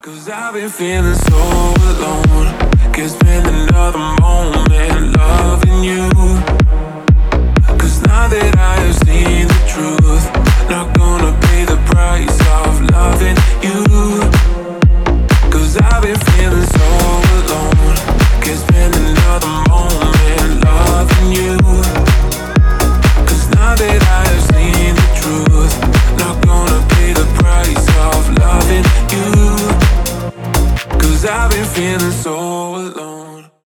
I've been feeling so alone. Can't spend another moment loving you. Cause now that I have seen the truth, not gonna pay the price of loving you. Cause I've been feeling so alone. Can't spend another moment loving you. Cause now that I have seen the truth, not gonna pay the price of loving you. Cause I've been feeling so